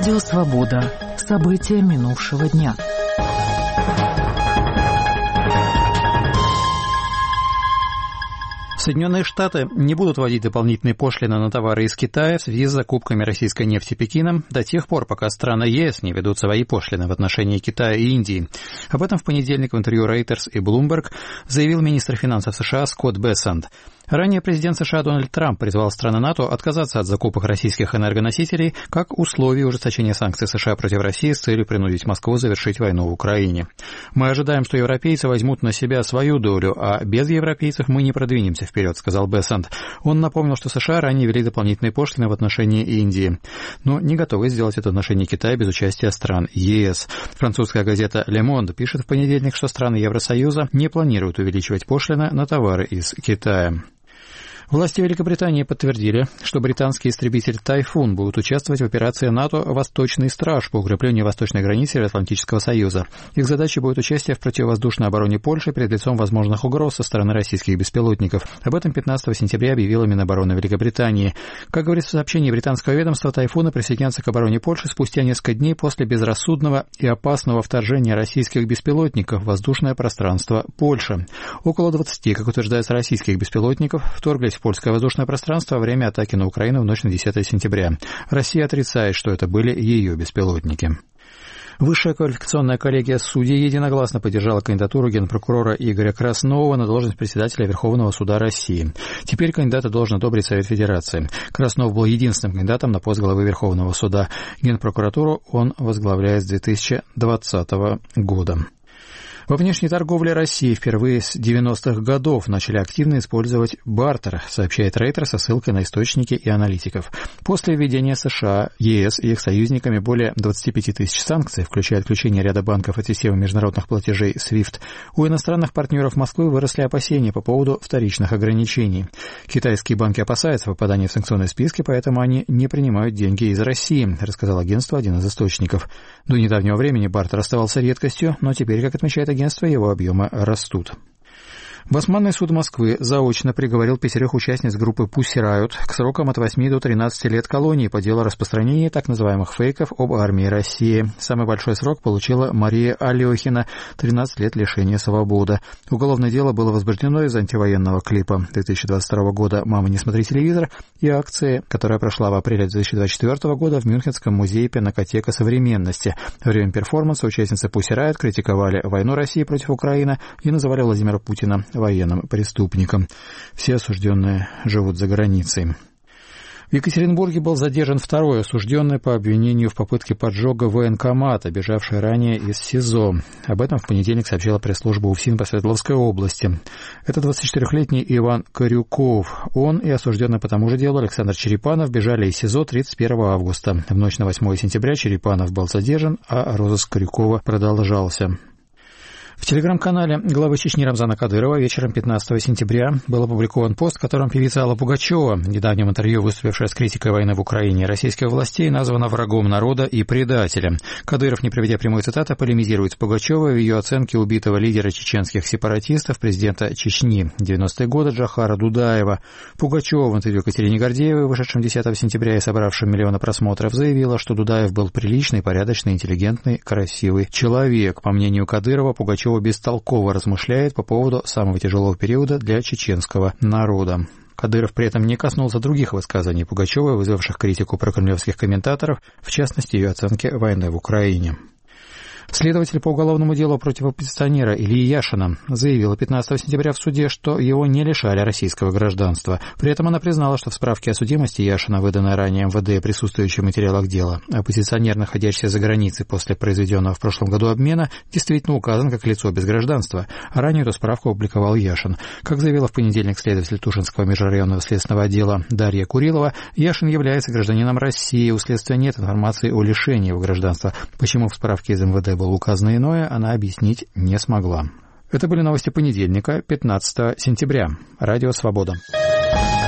Радио «Свобода». События минувшего дня. Соединенные Штаты не будут вводить дополнительные пошлины на товары из Китая в связи с закупками российской нефти Пекином до тех пор, пока страны ЕС не ведут свои пошлины в отношении Китая и Индии. Об этом в понедельник в интервью Reuters и Bloomberg заявил министр финансов США Скотт Бессент. Ранее президент США Дональд Трамп призвал страны НАТО отказаться от закупок российских энергоносителей как условие ужесточения санкций США против России с целью принудить Москву завершить войну в Украине. «Мы ожидаем, что европейцы возьмут на себя свою долю, а без европейцев мы не продвинемся вперед», — сказал Бессент. Он напомнил, что США ранее ввели дополнительные пошлины в отношении Индии, но не готовы сделать это в отношении Китая без участия стран ЕС. Французская газета «Le Monde» пишет в понедельник, что страны Евросоюза не планируют увеличивать пошлины на товары из Китая. Власти Великобритании подтвердили, что британский истребитель «Тайфун» будет участвовать в операции НАТО «Восточный страж» по укреплению восточной границы Североатлантического союза. Их задачей будет участие в противовоздушной обороне Польши перед лицом возможных угроз со стороны российских беспилотников. Об этом 15 сентября объявила Минобороны Великобритании. Как говорится в сообщении британского ведомства, «Тайфуны» присоединятся к обороне Польши спустя несколько дней после безрассудного и опасного вторжения российских беспилотников в воздушное пространство Польши. Около 20, как утверждается, российских беспилотников вторглись в польское воздушное пространство во время атаки на Украину в ночь на 10 сентября. Россия отрицает, что это были ее беспилотники. Высшая квалификационная коллегия судей единогласно поддержала кандидатуру генпрокурора Игоря Краснова на должность председателя Верховного суда России. Теперь кандидата должен одобрить Совет Федерации. Краснов был единственным кандидатом на пост главы Верховного суда. Генпрокуратуру он возглавляет с 2020 года. Во внешней торговле России впервые с 90-х годов начали активно использовать бартер, сообщает Reuters со ссылкой на источники и аналитиков. После введения США, ЕС и их союзниками более 25 тысяч санкций, включая отключение ряда банков от системы международных платежей SWIFT, у иностранных партнеров Москвы выросли опасения по поводу вторичных ограничений. Китайские банки опасаются попадания в санкционные списки, поэтому они не принимают деньги из России, рассказал агентству один из источников. До недавнего времени бартер оставался редкостью, но теперь, как отмечает агентство, его объемы растут. Басманный суд Москвы заочно приговорил 5 участниц группы Pussy Riot к срокам от 8 до 13 лет колонии по делу распространения так называемых фейков об армии России. Самый большой срок получила Мария Алехина, 13 лет лишения свободы. Уголовное дело было возбуждено из антивоенного клипа 2022 года «Мама, не смотри телевизор» и акции, которая прошла в апреле 2024 года в Мюнхенском музее Пинакотека современности. Во время перформанса участницы Pussy Riot критиковали войну России против Украины и называли Владимира Путина военным преступником. Все осужденные живут за границей. В Екатеринбурге был задержан второй осужденный по обвинению в попытке поджога военкомата, бежавший ранее из СИЗО. Об этом в понедельник сообщила пресс-служба УФСИН по Свердловской области. Это 24-летний Иван Корюков. Он и осужденный по тому же делу Александр Черепанов бежали из СИЗО 31 августа. В ночь на 8 сентября Черепанов был задержан, а розыск Корюкова продолжался. В телеграм-канале главы Чечни Рамзана Кадырова вечером 15 сентября был опубликован пост, в котором певица Алла Пугачева, в недавнем интервью выступившая с критикой войны в Украине и российских властей, названа врагом народа и предателем. Кадыров, не приведя прямой цитаты, полемизирует с Пугачевой в ее оценке убитого лидера чеченских сепаратистов, президента Чечни 90-е годы Джохара Дудаева. Пугачева в интервью Катерине Гордеевой, вышедшем 10 сентября и собравшем миллионы просмотров, заявила, что Дудаев был приличный, порядочный, интеллигентный, красивый человек. По мнению Кадырова, Пугачева бестолково размышляет по поводу самого тяжелого периода для чеченского народа. Кадыров при этом не коснулся других высказаний Пугачевой, вызвавших критику прокремлевских комментаторов, в частности, ее оценки войны в Украине. Следователь по уголовному делу против оппозиционера Ильи Яшина заявила 15 сентября в суде, что его не лишали российского гражданства. При этом она признала, что в справке о судимости Яшина, выданной ранее МВД, присутствующей в материалах дела, оппозиционер, находящийся за границей после произведенного в прошлом году обмена, действительно указан как лицо без гражданства, а ранее эту справку опубликовал Яшин. Как заявила в понедельник следователь Тушинского межрайонного следственного отдела Дарья Курилова, Яшин является гражданином России, у следствия нет информации о лишении его гражданства. Почему в справке из МВД было указано иное, она объяснить не смогла. Это были новости понедельника, 15 сентября. Радио «Свобода».